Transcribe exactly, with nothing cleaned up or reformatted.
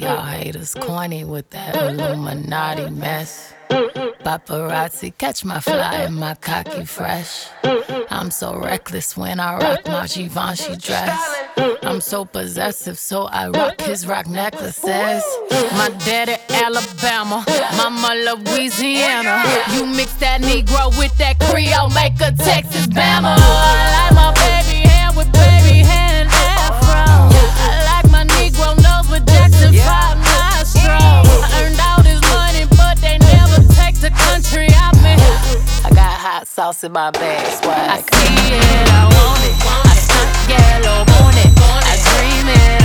y'all haters corny with that Illuminati mess. Paparazzi catch my fly and my cocky fresh. I'm so reckless when I rock my Givenchy dress. I'm so possessive, so I rock his rock necklaces. My daddy Alabama, mama Louisiana. You mix that Negro with that Creole, make a Texas Bama. I like my baby hair with baby hair and afro. I like my Negro nose with Jackson five nostrils. I earned all this money, but they never take the country out me. I got hot sauce in my bag, swag. I see it, I want it. I stunt yellow, want it. I dream it.